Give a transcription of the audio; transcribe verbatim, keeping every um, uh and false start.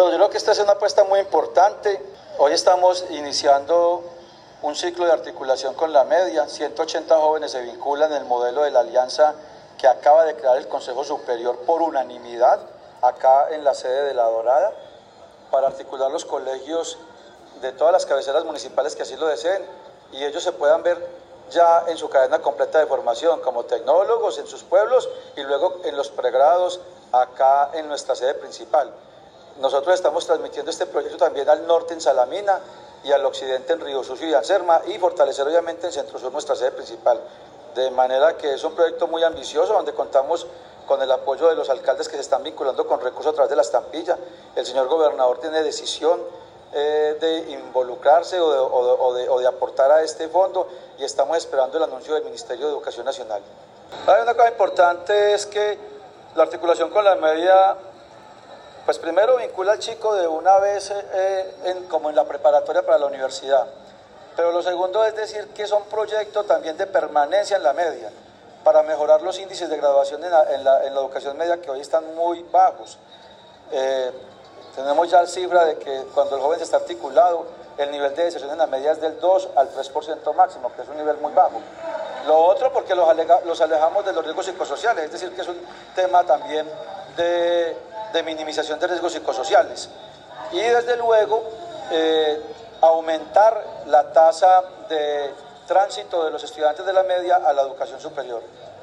Bueno, yo creo que esta es una apuesta muy importante. Hoy estamos iniciando un ciclo de articulación con la media. ciento ochenta jóvenes se vinculan en el modelo de la alianza que acaba de crear el Consejo Superior por unanimidad, acá en la sede de La Dorada, para articular los colegios de todas las cabeceras municipales que así lo deseen y ellos se puedan ver ya en su cadena completa de formación como tecnólogos en sus pueblos y luego en los pregrados acá en nuestra sede principal. Nosotros estamos transmitiendo este proyecto también al norte en Salamina y al occidente en Río Sucio y Anserma y fortalecer obviamente en Centro Sur nuestra sede principal. De manera que es un proyecto muy ambicioso donde contamos con el apoyo de los alcaldes que se están vinculando con recursos a través de la estampilla. El señor gobernador tiene decisión eh, de involucrarse o de, o, de, o, de, o de aportar a este fondo y estamos esperando el anuncio del Ministerio de Educación Nacional. Hay una cosa importante es que la articulación con la media, pues primero vincula al chico de una vez eh, en, como en la preparatoria para la universidad, pero lo segundo es decir que son proyectos también de permanencia en la media, para mejorar los índices de graduación en la, en la, en la educación media que hoy están muy bajos. Eh, tenemos ya la cifra de que cuando el joven está articulado, el nivel de deserción en la media es del dos al tres por ciento máximo, que es un nivel muy bajo. Lo otro porque los, alega, los alejamos de los riesgos psicosociales, es decir, que es un tema también de, de minimización de riesgos psicosociales. Y desde luego, eh, aumentar la tasa de tránsito de los estudiantes de la media a la educación superior.